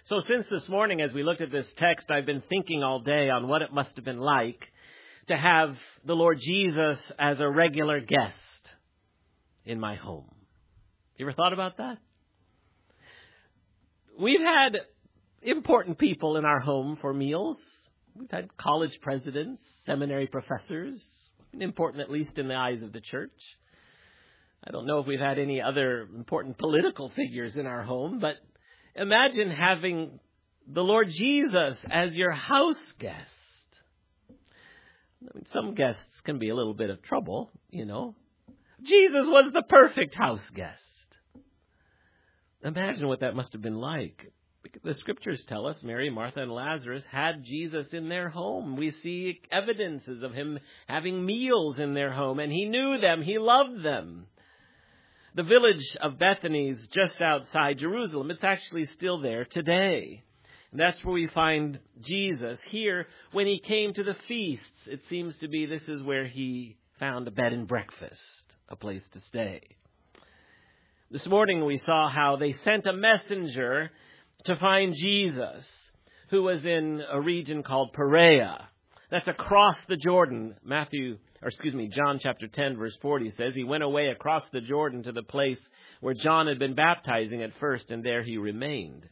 So since this morning, as we looked at this text, I've been thinking all day on what it must have been like to have the Lord Jesus as a regular guest in my home. You ever thought about that? We've had important people in our home for meals. We've had college presidents, seminary professors, important at least in the eyes of the church. I don't know if we've had any other important political figures in our home, but imagine having the Lord Jesus as your house guest. I mean, some guests can be a little bit of trouble, you know. Jesus was the perfect house guest. Imagine what that must have been like. The scriptures tell us Mary, Martha, and Lazarus had Jesus in their home. We see evidences of him having meals in their home, and he knew them. He loved them. The village of Bethany is just outside Jerusalem. It's actually still there today. And that's where we find Jesus. Here, when he came to the feasts, it seems to be this is where he found a bed and breakfast, a place to stay. This morning we saw how they sent a messenger to find Jesus, who was in a region called Perea. That's across the Jordan. John chapter 10, verse 40 says, he went away across the Jordan to the place where John had been baptizing at first, and there he remained.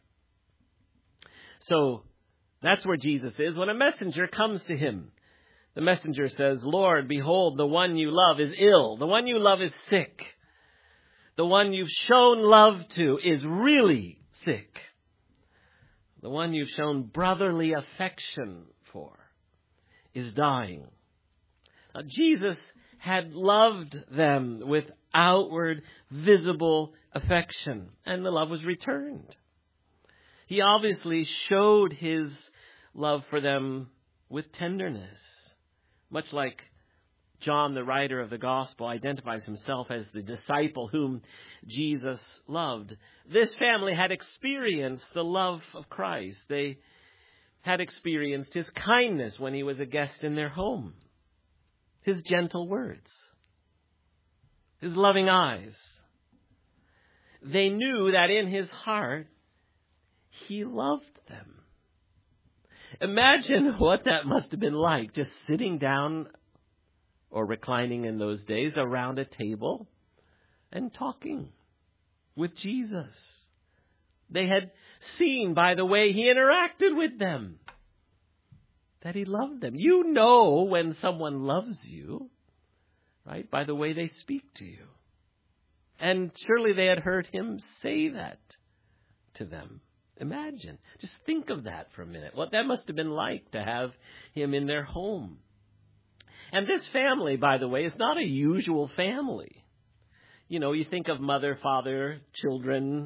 So that's where Jesus is when a messenger comes to him. The messenger says, Lord, behold, the one you love is ill. The one you love is sick. The one you've shown love to is really sick. The one you've shown brotherly affection for is dying. Now, Jesus had loved them with outward, visible affection, and the love was returned. He obviously showed his love for them with tenderness, much like John, the writer of the gospel, identifies himself as the disciple whom Jesus loved. This family had experienced the love of Christ. They had experienced his kindness when he was a guest in their home, his gentle words, his loving eyes. They knew that in his heart, he loved them. Imagine what that must have been like, just sitting down or reclining in those days around a table and talking with Jesus. They had seen by the way he interacted with them that he loved them. You know when someone loves you, right, by the way they speak to you. And surely they had heard him say that to them. Imagine, just think of that for a minute. What that must have been like to have him in their home. And this family, by the way, is not a usual family. You know, you think of mother, father, children.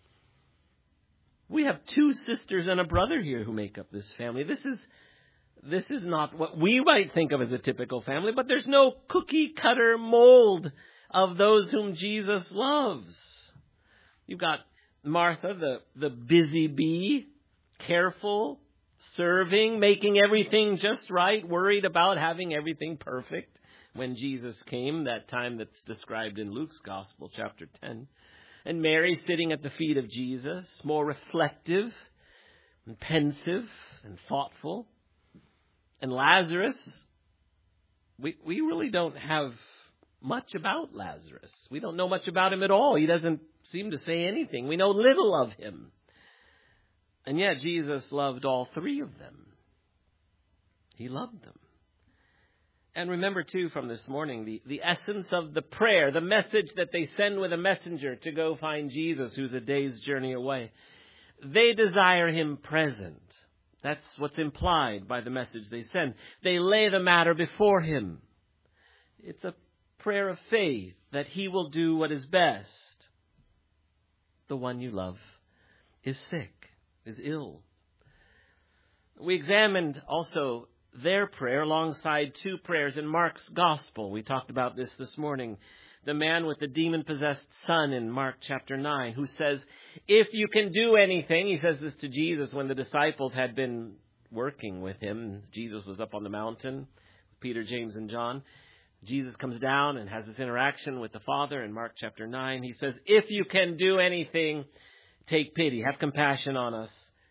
We have 2 sisters and a brother here who make up this family. This is not what we might think of as a typical family, but there's no cookie cutter mold of those whom Jesus loves. You've got Martha, the busy bee, careful, serving, making everything just right, worried about having everything perfect when Jesus came, that time that's described in Luke's Gospel, chapter 10. And Mary sitting at the feet of Jesus, more reflective and pensive and thoughtful. And Lazarus, we really don't have much about Lazarus. We don't know much about him at all. He doesn't seem to say anything. We know little of him. And yet Jesus loved all 3 of them. He loved them. And remember, too, from this morning, the essence of the prayer, the message that they send with a messenger to go find Jesus, who's a day's journey away. They desire him present. That's what's implied by the message they send. They lay the matter before him. It's a prayer of faith that he will do what is best. The one you love is sick, is ill. We examined also their prayer alongside 2 prayers in Mark's Gospel. We talked about this morning. The man with the demon-possessed son in Mark chapter 9 who says, if you can do anything, he says this to Jesus when the disciples had been working with him. Jesus was up on the mountain, Peter, James, and John. Jesus comes down and has this interaction with the Father in Mark chapter 9. He says, if you can do anything, take pity, have compassion on us,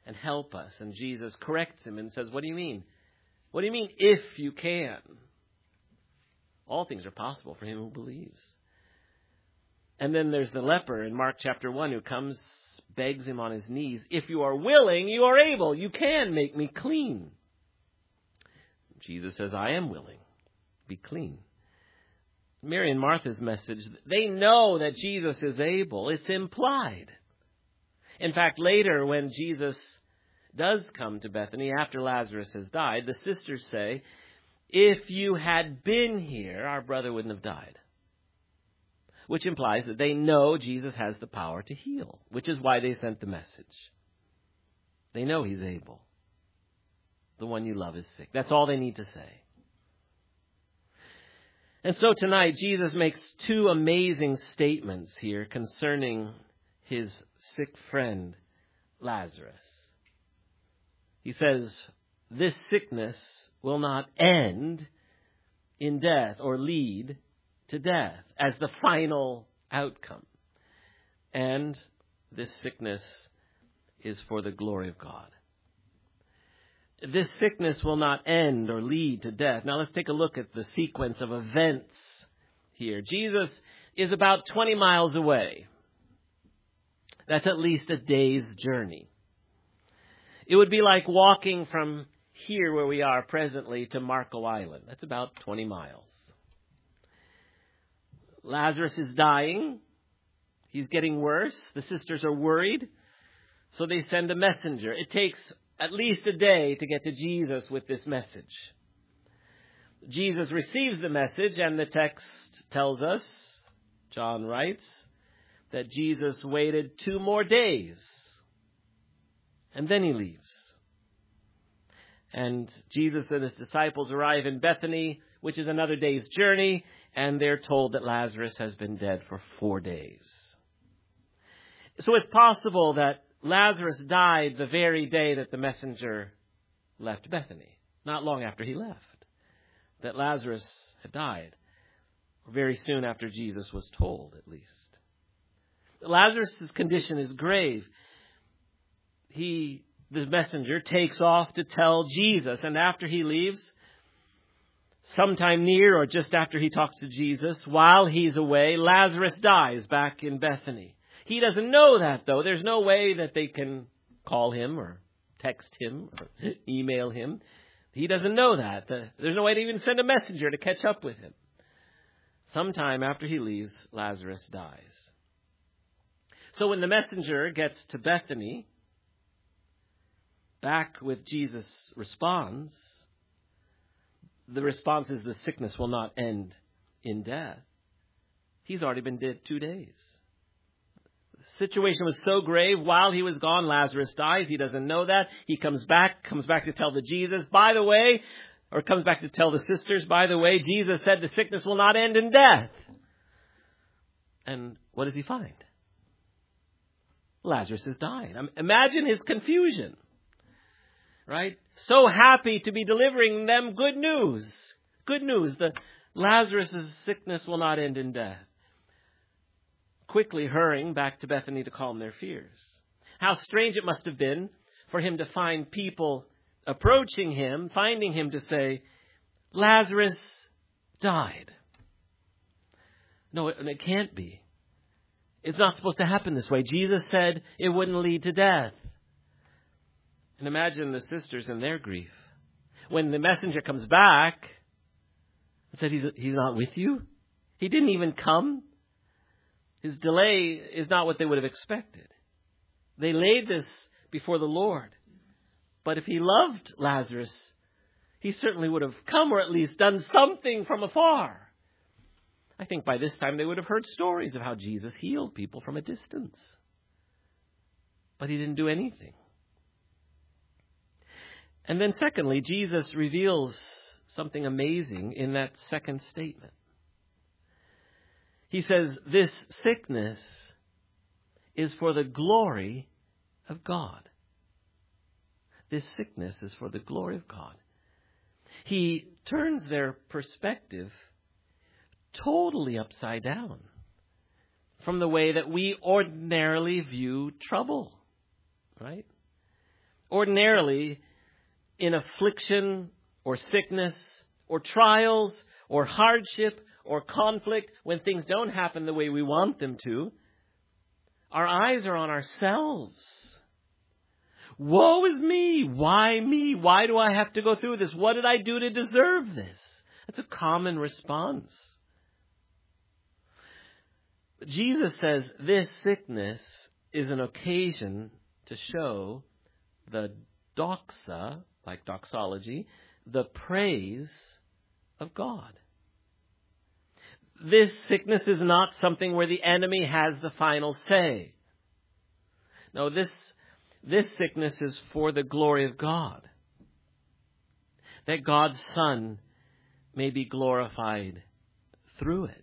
and help us. And Jesus corrects him and says, what do you mean? What do you mean, if you can? All things are possible for him who believes. And then there's the leper in Mark chapter 1 who comes, begs him on his knees, if you are willing, you are able. You can make me clean. Jesus says, I am willing. Be clean. Mary and Martha's message, they know that Jesus is able. It's implied. In fact, later when Jesus does come to Bethany after Lazarus has died, the sisters say, if you had been here, our brother wouldn't have died. Which implies that they know Jesus has the power to heal, which is why they sent the message. They know he's able. The one you love is sick. That's all they need to say. And so tonight, Jesus makes two amazing statements here concerning his sick friend, Lazarus. He says, this sickness will not end in death or lead to death as the final outcome. And this sickness is for the glory of God. This sickness will not end or lead to death. Now let's take a look at the sequence of events here. Jesus is about 20 miles away. That's at least a day's journey. It would be like walking from here where we are presently to Marco Island. That's about 20 miles. Lazarus is dying. He's getting worse. The sisters are worried. So they send a messenger. It takes at least a day to get to Jesus with this message. Jesus receives the message, and the text tells us, John writes, that Jesus waited 2 more days. And then he leaves. And Jesus and his disciples arrive in Bethany, which is another day's journey, and they're told that Lazarus has been dead for 4 days. So it's possible that Lazarus died the very day that the messenger left Bethany, not long after he left. That Lazarus had died, very soon after Jesus was told, at least. Lazarus' condition is grave. The messenger takes off to tell Jesus, and after he leaves, sometime near or just after he talks to Jesus, while he's away, Lazarus dies back in Bethany. He doesn't know that, though. There's no way that they can call him or text him or email him. He doesn't know that. There's no way to even send a messenger to catch up with him. Sometime after he leaves, Lazarus dies. So when the messenger gets to Bethany, back with Jesus' response, the response is the sickness will not end in death. He's already been dead 2 days. The situation was so grave. While he was gone, Lazarus dies. He doesn't know that. He comes back to tell the Jesus, by the way, or comes back to tell the sisters, by the way, Jesus said the sickness will not end in death. And what does he find? Lazarus has died. Imagine his confusion. Right? So happy to be delivering them good news. Good news. Lazarus' sickness will not end in death. Quickly hurrying back to Bethany to calm their fears. How strange it must have been for him to find people approaching him, finding him to say, Lazarus died. No, it can't be. It's not supposed to happen this way. Jesus said it wouldn't lead to death. And imagine the sisters in their grief. When the messenger comes back and said, he's not with you? He didn't even come? His delay is not what they would have expected. They laid this before the Lord. But if he loved Lazarus, he certainly would have come or at least done something from afar. I think by this time they would have heard stories of how Jesus healed people from a distance. But he didn't do anything. And then secondly, Jesus reveals something amazing in that second statement. He says, this sickness is for the glory of God. This sickness is for the glory of God. He turns their perspective totally upside down from the way that we ordinarily view trouble, right? Ordinarily, in affliction or sickness or trials or hardship or conflict, when things don't happen the way we want them to, our eyes are on ourselves. Woe is me! Why me? Why do I have to go through this? What did I do to deserve this? That's a common response. But Jesus says this sickness is an occasion to show the doxa, like doxology, the praise of God. This sickness is not something where the enemy has the final say. No, this sickness is for the glory of God. That God's Son may be glorified through it.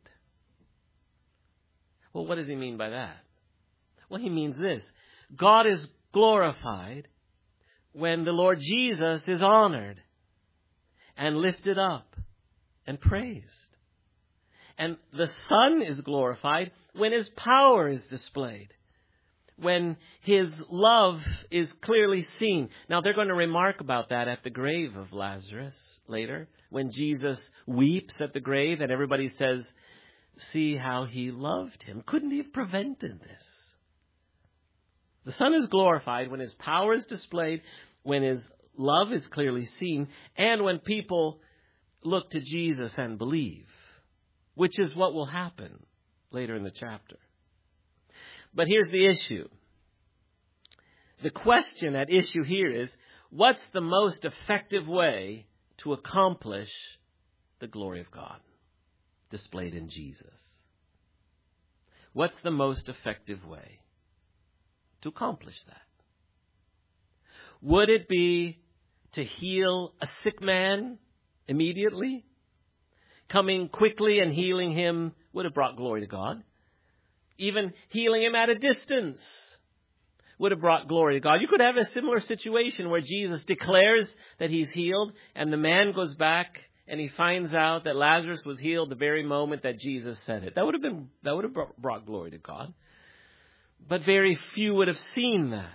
Well, what does he mean by that? Well, he means this. God is glorified when the Lord Jesus is honored and lifted up and praised. And the Son is glorified when his power is displayed, when his love is clearly seen. Now, they're going to remark about that at the grave of Lazarus later, when Jesus weeps at the grave and everybody says, see how he loved him. Couldn't he have prevented this? The Son is glorified when his power is displayed, when his love is clearly seen, and when people look to Jesus and believe, which is what will happen later in the chapter. But here's the issue. The question at issue here is, what's the most effective way to accomplish the glory of God displayed in Jesus? What's the most effective way to accomplish that? Would it be to heal a sick man immediately? Coming quickly and healing him would have brought glory to God. Even healing him at a distance would have brought glory to God. You could have a similar situation where Jesus declares that he's healed, and the man goes back and he finds out that Lazarus was healed the very moment that Jesus said it. That would have brought glory to God. But very few would have seen that.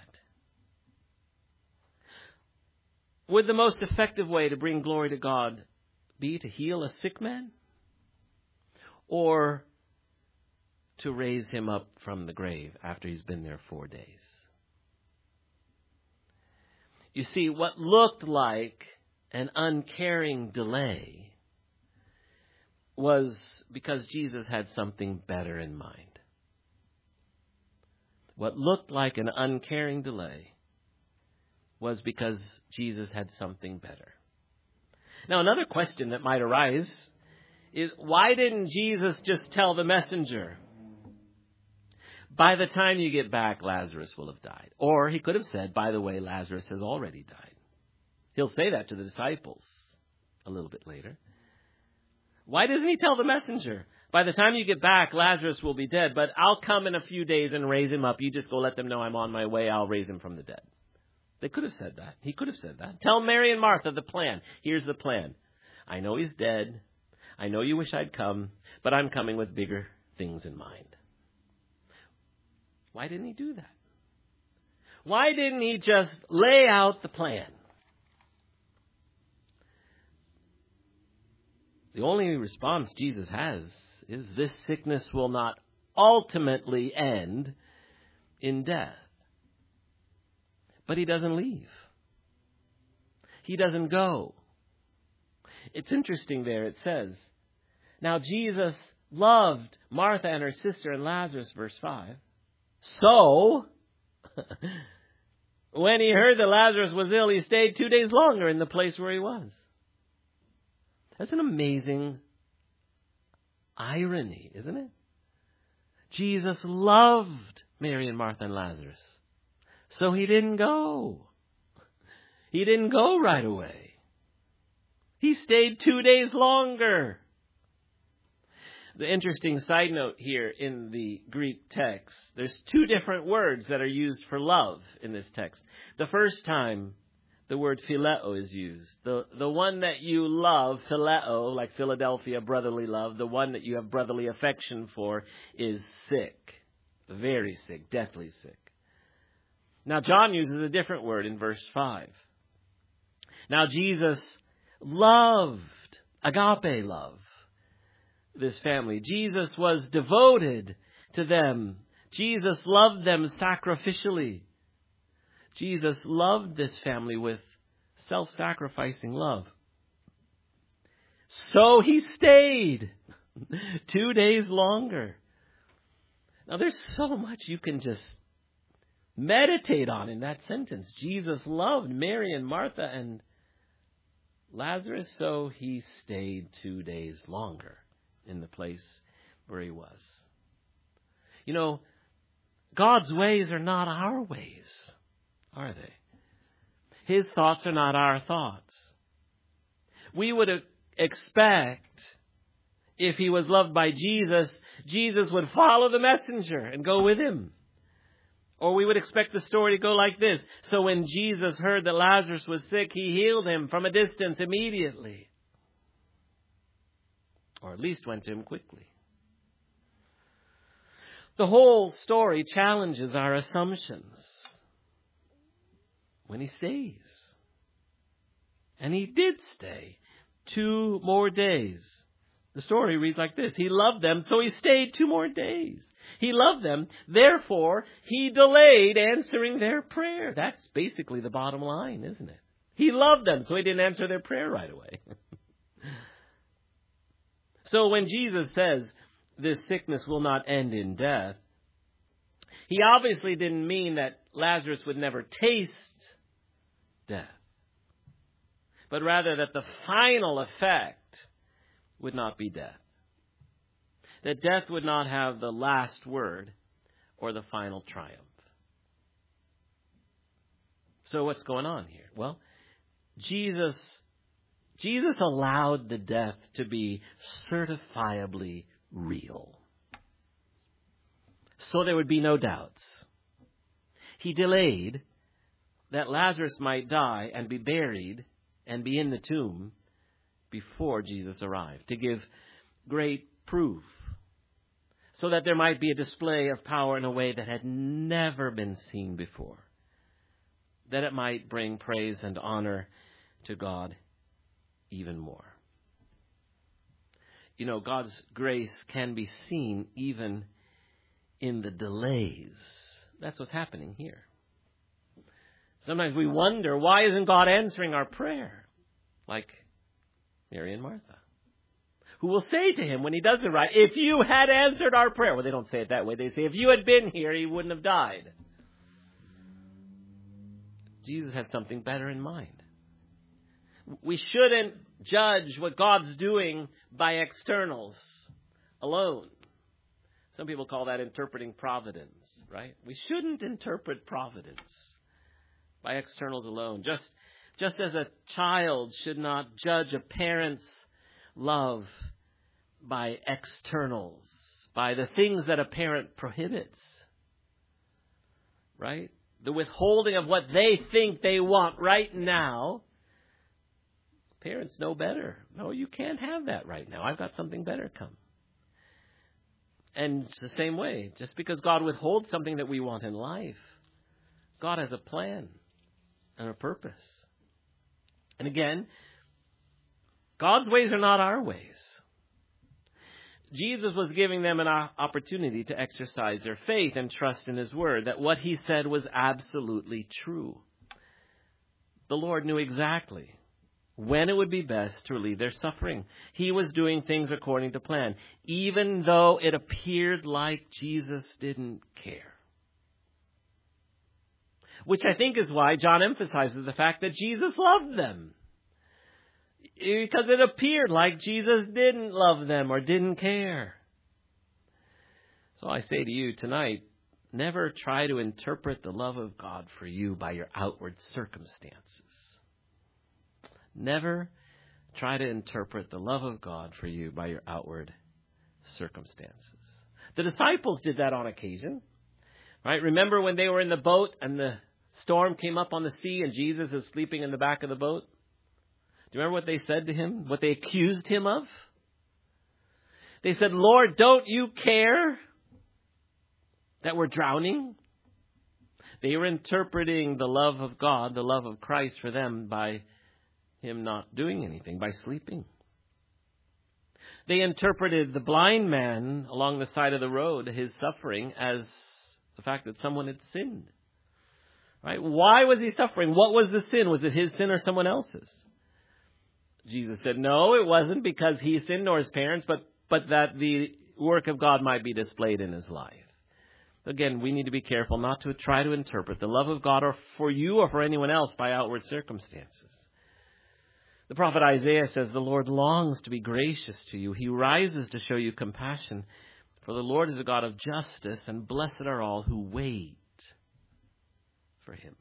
Would the most effective way to bring glory to God be to heal a sick man? Or to raise him up from the grave after he's been there 4 days? You see, what looked like an uncaring delay was because Jesus had something better in mind. What looked like an uncaring delay was because Jesus had something better. Now, another question that might arise is, why didn't Jesus just tell the messenger, by the time you get back, Lazarus will have died? Or he could have said, by the way, Lazarus has already died. He'll say that to the disciples a little bit later. Why doesn't he tell the messenger, by the time you get back, Lazarus will be dead, but I'll come in a few days and raise him up. You just go let them know I'm on my way. I'll raise him from the dead. They could have said that. He could have said that. Tell Mary and Martha the plan. Here's the plan. I know he's dead. I know you wish I'd come, but I'm coming with bigger things in mind. Why didn't he do that? Why didn't he just lay out the plan? The only response Jesus has is, this sickness will not ultimately end in death. But he doesn't leave. He doesn't go. It's interesting there, it says, now Jesus loved Martha and her sister and Lazarus, verse 5. So, when he heard that Lazarus was ill, he stayed 2 days longer in the place where he was. That's an amazing irony, isn't it? Jesus loved Mary and Martha and Lazarus. So he didn't go. He didn't go right away. He stayed 2 days longer. The interesting side note here in the Greek text, there's two different words that are used for love in this text. The first time, the word phileo is used. The one that you love, phileo, like Philadelphia, brotherly love, the one that you have brotherly affection for is sick. Very sick, deathly sick. Now, John uses a different word in verse 5. Now, Jesus loved, agape love, this family. Jesus was devoted to them. Jesus loved them sacrificially. Jesus loved this family with self-sacrificing love. So he stayed 2 days longer. Now, there's so much you can just meditate on in that sentence. Jesus loved Mary and Martha and Lazarus, so he stayed 2 days longer in the place where he was. You know, God's ways are not our ways, are they? His thoughts are not our thoughts. We would expect, if he was loved by Jesus, Jesus would follow the messenger and go with him. Or we would expect the story to go like this. So when Jesus heard that Lazarus was sick, he healed him from a distance immediately. Or at least went to him quickly. The whole story challenges our assumptions. When he stays. And he did stay 2 more days. The story reads like this. He loved them, so he stayed 2 more days. He loved them, therefore he delayed answering their prayer. That's basically the bottom line, isn't it? He loved them, so he didn't answer their prayer right away. So when Jesus says this sickness will not end in death, he obviously didn't mean that Lazarus would never taste death, but rather that the final effect would not be death. That death would not have the last word or the final triumph. So what's going on here? Well, Jesus allowed the death to be certifiably real. So there would be no doubts. He delayed that Lazarus might die and be buried and be in the tomb before Jesus arrived, to give great proof, so that there might be a display of power in a way that had never been seen before, that it might bring praise and honor to God even more. You know, God's grace can be seen even in the delays. That's what's happening here. Sometimes we wonder, why isn't God answering our prayer? Like Mary and Martha, who will say to him when he does it right, if you had answered our prayer. Well, they don't say it that way. They say, if you had been here, he wouldn't have died. Jesus had something better in mind. We shouldn't judge what God's doing by externals alone. Some people call that interpreting providence, right? We shouldn't interpret providence by externals alone. Just as a child should not judge a parent's love by externals, by the things that a parent prohibits, right? The withholding of what they think they want right now. Parents know better. No, you can't have that right now. I've got something better come. And it's the same way. Just because God withholds something that we want in life, God has a plan and a purpose. And again, God's ways are not our ways. Jesus was giving them an opportunity to exercise their faith and trust in his word, that what he said was absolutely true. The Lord knew exactly when it would be best to relieve their suffering. He was doing things according to plan, even though it appeared like Jesus didn't care. Which I think is why John emphasizes the fact that Jesus loved them. Because it appeared like Jesus didn't love them or didn't care. So I say to you tonight, never try to interpret the love of God for you by your outward circumstances. Never try to interpret the love of God for you by your outward circumstances. The disciples did that on occasion. Right? Remember when they were in the boat and the storm came up on the sea and Jesus is sleeping in the back of the boat? Do you remember what they said to him? What they accused him of? They said, Lord, don't you care that we're drowning? They were interpreting the love of God, the love of Christ for them by him not doing anything, by sleeping. They interpreted the blind man along the side of the road, his suffering, as the fact that someone had sinned. Right? Why was he suffering? What was the sin? Was it his sin or someone else's? Jesus said, no, it wasn't because he sinned nor his parents, but that the work of God might be displayed in his life. Again, we need to be careful not to try to interpret the love of God or for you or for anyone else by outward circumstances. The prophet Isaiah says, the Lord longs to be gracious to you. He rises to show you compassion. For the Lord is a God of justice, and blessed are all who wait for him.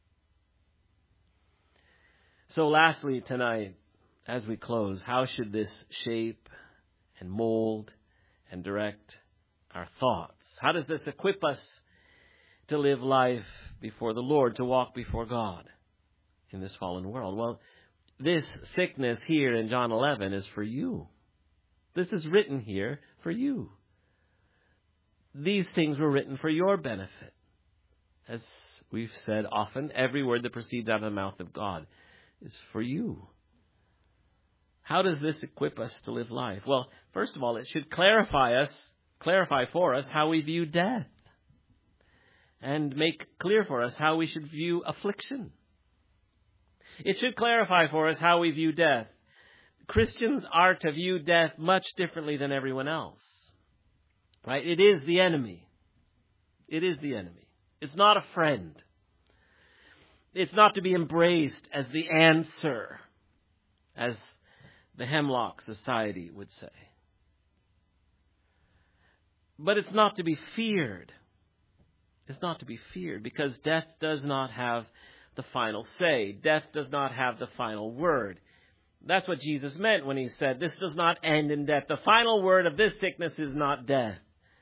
So lastly tonight, as we close, how should this shape and mold and direct our thoughts? How does this equip us to live life before the Lord, to walk before God in this fallen world? Well, this sickness here in John 11 is for you. This is written here for you. These things were written for your benefit. As we've said often, every word that proceeds out of the mouth of God is for you. How does this equip us to live life? Well, first of all, it should clarify for us how we view death, and make clear for us how we should view affliction. It should clarify for us how we view death. Christians are to view death much differently than everyone else. Right? It is the enemy. It is the enemy. It's not a friend. It's not to be embraced as the answer, as the Hemlock Society would say. But it's not to be feared. It's not to be feared, because death does not have the final say. Death does not have the final word. That's what Jesus meant when he said, this does not end in death. The final word of this sickness is not death.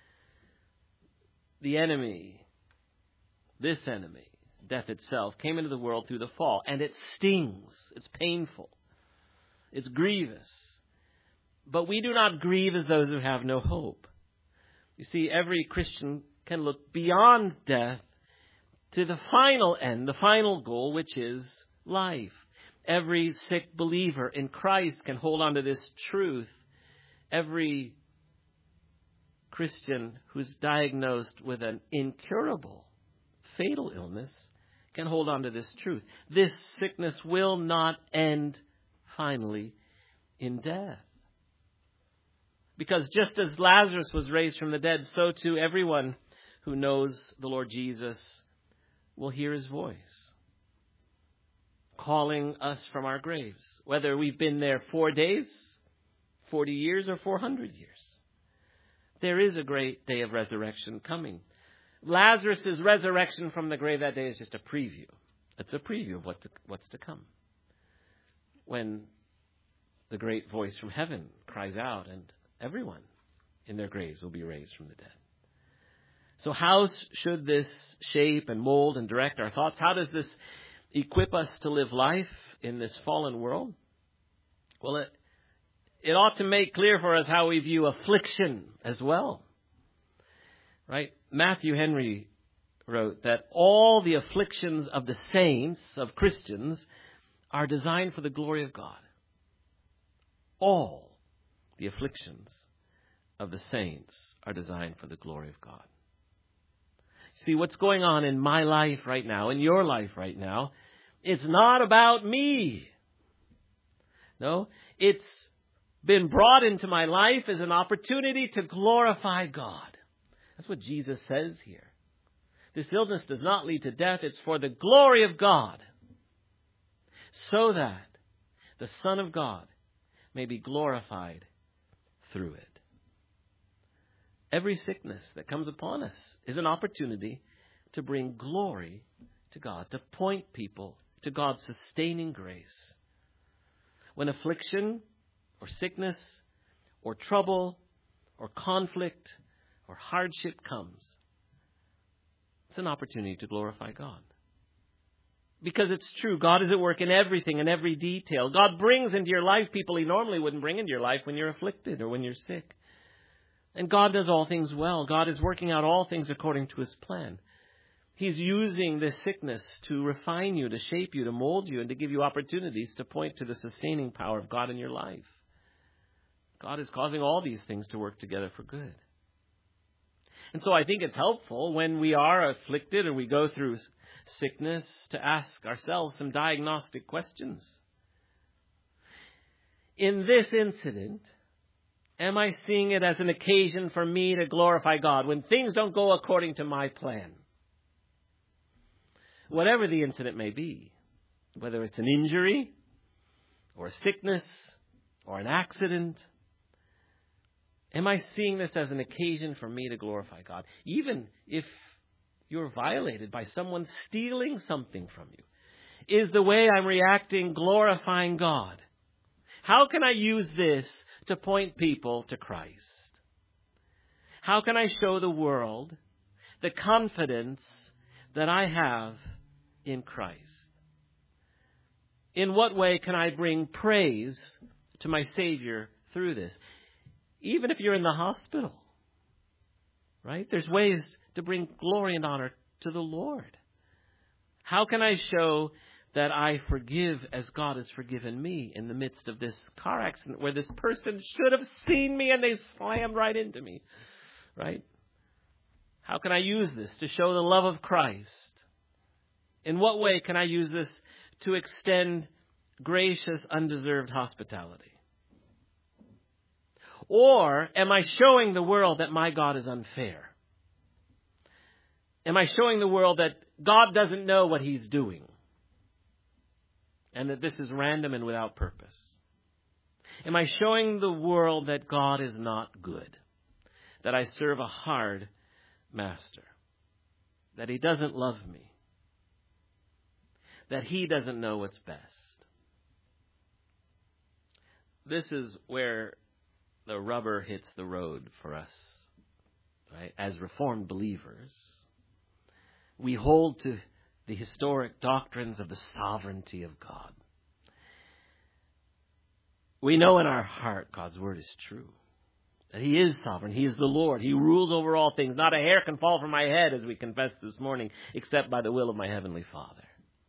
The enemy, this enemy, death itself, came into the world through the fall, and it stings. It's painful. It's grievous. But we do not grieve as those who have no hope. You see, every Christian can look beyond death to the final end, the final goal, which is life. Every sick believer in Christ can hold on to this truth. Every Christian who's diagnosed with an incurable, fatal illness can hold on to this truth. This sickness will not end finally in death. Because just as Lazarus was raised from the dead, so too everyone who knows the Lord Jesus will hear his voice, calling us from our graves, whether we've been there 4 days, 40 years, or 400 years. There is a great day of resurrection coming. Lazarus' resurrection from the grave that day is just a preview. It's a preview of what's to come, when the great voice from heaven cries out and everyone in their graves will be raised from the dead. So how should this shape and mold and direct our thoughts? How does this equip us to live life in this fallen world? Well, it ought to make clear for us how we view affliction as well. Right? Matthew Henry wrote that all the afflictions of the saints, of Christians, are designed for the glory of God. All the afflictions of the saints are designed for the glory of God. See, what's going on in my life right now, in your life right now, it's not about me. No, it's been brought into my life as an opportunity to glorify God. That's what Jesus says here. This illness does not lead to death. It's for the glory of God, so that the Son of God may be glorified through it. Every sickness that comes upon us is an opportunity to bring glory to God, to point people to God's sustaining grace. When affliction or sickness or trouble or conflict or hardship comes, it's an opportunity to glorify God. Because it's true, God is at work in everything, in every detail. God brings into your life people He normally wouldn't bring into your life when you're afflicted or when you're sick. And God does all things well. God is working out all things according to His plan. He's using this sickness to refine you, to shape you, to mold you, and to give you opportunities to point to the sustaining power of God in your life. God is causing all these things to work together for good. And so I think it's helpful when we are afflicted or we go through sickness to ask ourselves some diagnostic questions. In this incident, am I seeing it as an occasion for me to glorify God when things don't go according to my plan? Whatever the incident may be, whether it's an injury or a sickness or an accident, am I seeing this as an occasion for me to glorify God? Even if you're violated by someone stealing something from you, is the way I'm reacting glorifying God? How can I use this to point people to Christ? How can I show the world the confidence that I have in Christ? In what way can I bring praise to my Savior through this? Even if you're in the hospital, right? There's ways to bring glory and honor to the Lord. How can I show that I forgive as God has forgiven me in the midst of this car accident where this person should have seen me and they slammed right into me, right? How can I use this to show the love of Christ? In what way can I use this to extend gracious, undeserved hospitality? Or am I showing the world that my God is unfair? Am I showing the world that God doesn't know what He's doing? And that this is random and without purpose? Am I showing the world that God is not good? That I serve a hard master? That He doesn't love me? That He doesn't know what's best? This is where the rubber hits the road for us, right? As Reformed believers, we hold to the historic doctrines of the sovereignty of God. We know in our heart God's word is true, that He is sovereign. He is the Lord. He rules over all things. Not a hair can fall from my head, as we confessed this morning, except by the will of my Heavenly Father.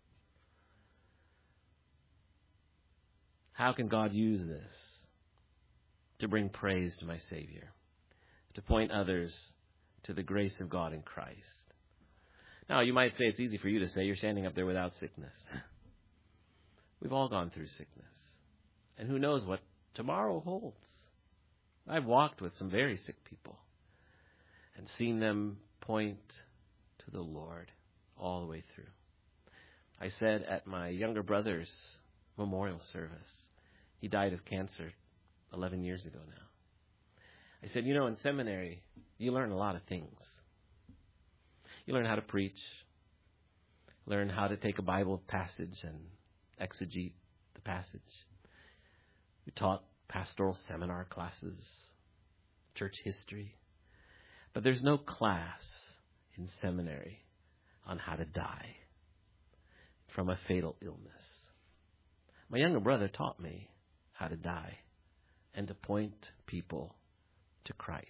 How can God use this to bring praise to my Savior, to point others to the grace of God in Christ? Now, you might say it's easy for you to say you're standing up there without sickness. We've all gone through sickness. And who knows what tomorrow holds. I've walked with some very sick people and seen them point to the Lord all the way through. I said at my younger brother's memorial service, he died of cancer 11 years ago now. I said, in seminary, you learn a lot of things. You learn how to preach, learn how to take a Bible passage and exegete the passage. We taught pastoral seminar classes, church history. But there's no class in seminary on how to die from a fatal illness. My younger brother taught me how to die and to point people to Christ.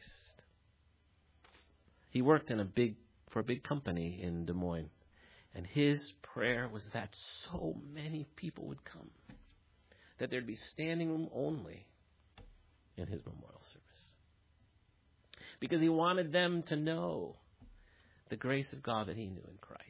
He worked for a big company in Des Moines, and his prayer was that so many people would come, that there'd be standing room only in his memorial service, because he wanted them to know the grace of God that he knew in Christ.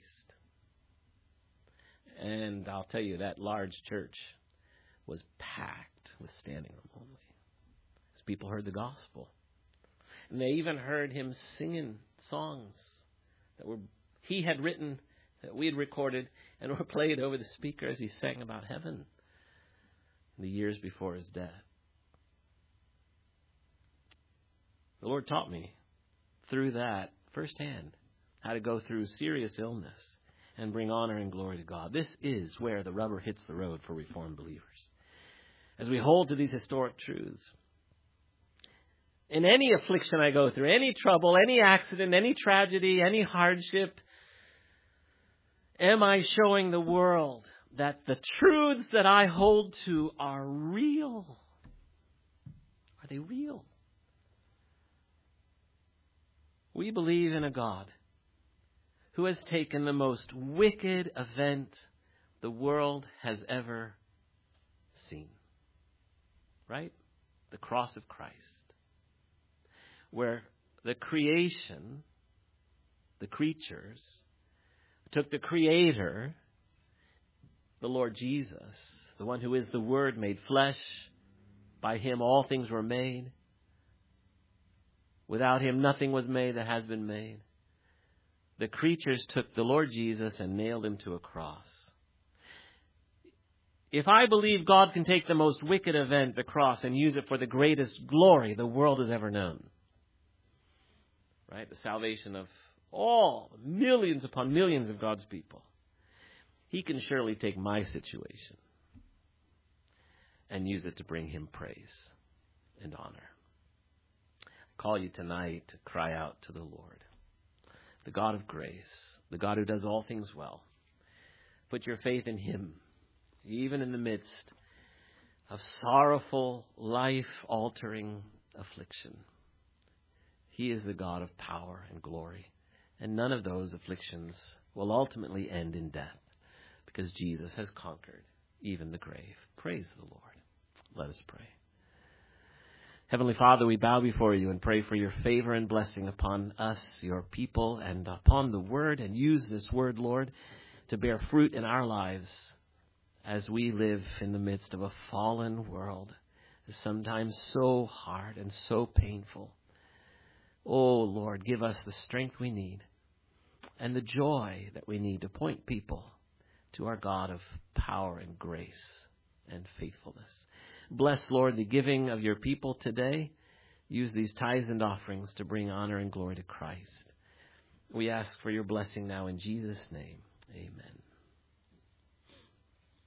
And I'll tell you, that large church was packed with standing room only, as people heard the gospel. And they even heard him singing songs that he had written, that we had recorded, and were played over the speaker as he sang about heaven in the years before his death. The Lord taught me through that firsthand how to go through serious illness and bring honor and glory to God. This is where the rubber hits the road for Reformed believers. As we hold to these historic truths, in any affliction I go through, any trouble, any accident, any tragedy, any hardship, am I showing the world that the truths that I hold to are real? Are they real? We believe in a God who has taken the most wicked event the world has ever seen. Right? The cross of Christ. Where the creation, the creatures, took the Creator, the Lord Jesus, the one who is the Word made flesh. By Him all things were made. Without Him nothing was made that has been made. The creatures took the Lord Jesus and nailed Him to a cross. If I believe God can take the most wicked event, the cross, and use it for the greatest glory the world has ever known, right? The salvation of all, millions upon millions of God's people, He can surely take my situation and use it to bring Him praise and honor. I call you tonight to cry out to the Lord, the God of grace, the God who does all things well. Put your faith in Him, even in the midst of sorrowful, life-altering affliction. He is the God of power and glory, and none of those afflictions will ultimately end in death, because Jesus has conquered even the grave. Praise the Lord. Let us pray. Heavenly Father, we bow before you and pray for your favor and blessing upon us, your people, and upon the Word, and use this Word, Lord, to bear fruit in our lives as we live in the midst of a fallen world, sometimes so hard and so painful. Oh, Lord, give us the strength we need and the joy that we need to point people to our God of power and grace and faithfulness. Bless, Lord, the giving of your people today. Use these tithes and offerings to bring honor and glory to Christ. We ask for your blessing now in Jesus' name. Amen.